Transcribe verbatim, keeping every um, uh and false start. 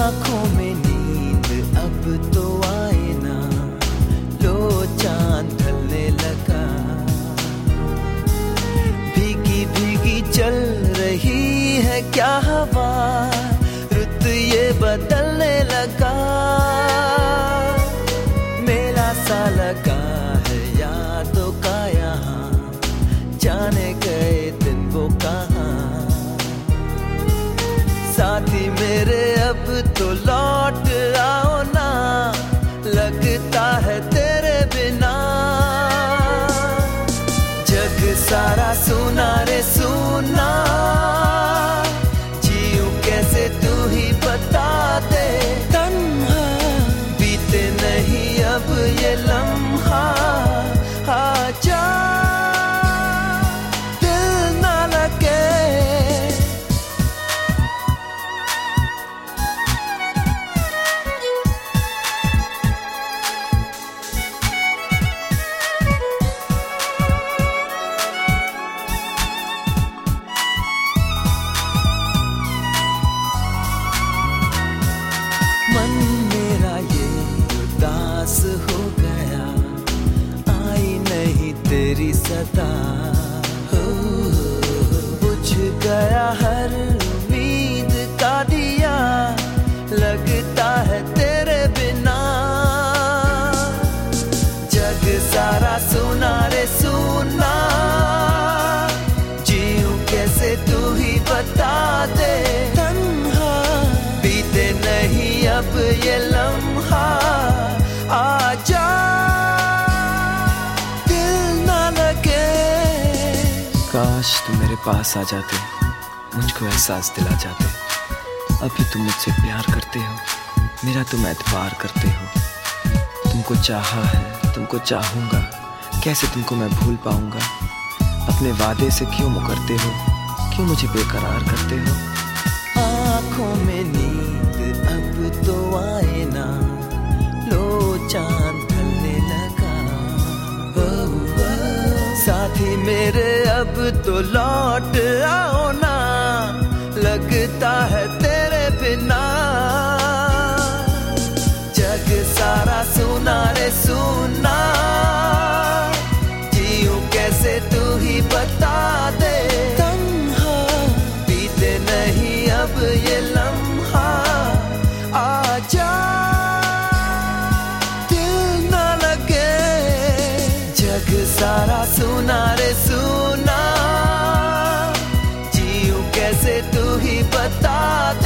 आँखों में नींद अब तो आए ना, लो चांद ढलने लगा। भीगी भीगी चल रही है क्या हवा, रुत ये बदलने लगा। मेला सा लगा है यादों का यहाँ, जाने गए दिन वो कहाँ। साथी मेरे अब तो लौट आओ ना, लगता है तेरे बिना जग सारा सुना रे सुना। जीऊं कैसे तू ही बता दे, तन्हा बीते नहीं अब ये लम्हा। आजा दिल ना लगे, मन मेरा ये उदास हो गया, आई नहीं तेरी सदा। हो बुझ गया हर उम्मीद का दिया, लगता है तेरे बिना जग सारा सुना रे सुना। जीऊं कैसे तू ही बता दे, तन्हा बीते नहीं अब ये लम्हा। आजा दिल ना लगे। काश तुम मेरे पास आ जाते, मुझको एहसास दिला जाते। अभी तुम मुझसे प्यार करते हो, मेरा तुम एतबार करते हो। तुमको चाहा है, तुमको चाहूँगा, कैसे तुमको मैं भूल पाऊँगा। अपने वादे से क्यों मुकरते हो, क्यों मुझे बेकरार करते हो। आँखों में नींद अब तो आए ना, लो चांद ढलने लगा। ओ, ओ, साथी मेरे अब तो लौट आओ ना, लगता है तेरे बिना जग सारा सुना रे सुना। जीऊं कैसे तू ही बता दे, तन्हा बीते नहीं अब ये लम्हा। आजा दिल ना लगे, जग सारा सुना रे सुना। जीऊं कैसे तू ही बता